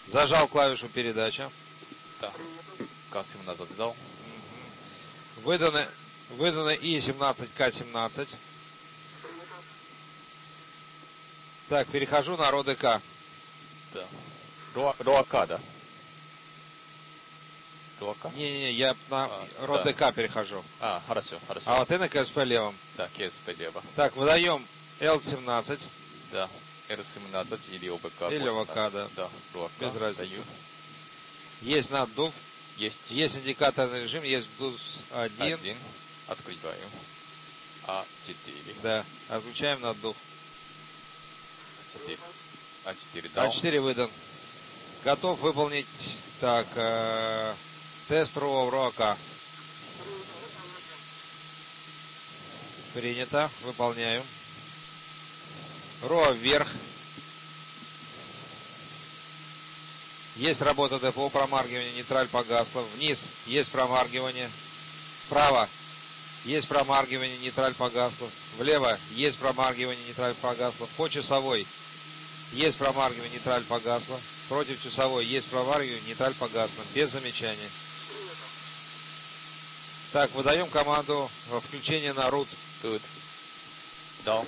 Зажал клавишу передача. Да. К17 дал. Выдано И17К17. Так, перехожу на РОДК. Да. РОАК, да? РОАК? Не-не-не, я на РОДК да. перехожу. Хорошо. А вот ты на КСП левом. Да, КСП лево. Так, выдаем Л17. Да, Р17 или ОБК. Или ОБК, да. Да, РОАК. Без разницы. Даю. Есть наддув. Есть индикаторный режим, есть БУС 1. Открываем. А4. Да, отключаем наддув. А4 дал. А4 выдан. Готов выполнить, так, тест РО в РОАК. Принято, выполняю. РО вверх. Есть работа ДПО, промаргивание, нейтраль погасла. Вниз есть промаргивание. Вправо есть промаргивание, нейтраль погасла. Влево есть промаргивание, нейтраль погасла. По часовой есть промаргивание, нейтраль погасла. Против часовой есть промаргивание, нейтраль погасла. Без замечаний. Так, выдаем команду включение на рут. Тут. Дал.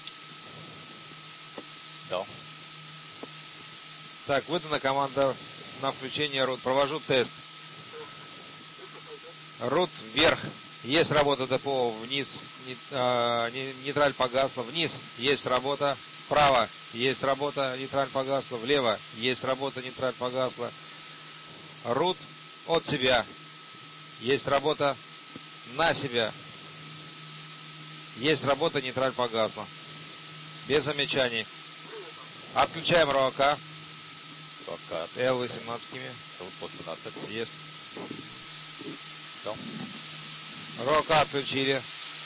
Так, выдана команда на включение рут. Провожу тест. Рут вверх. Есть работа ДПО. Вниз нейтраль погасла. Вниз есть работа. Вправо есть работа, нейтраль погасла. Влево есть работа, нейтраль погасла. Рут от себя. Есть работа на себя. Есть работа, нейтраль погасла. Без замечаний. Отключаем РОАК. Л18. Л18. Есть. Дал. РОАК отключили.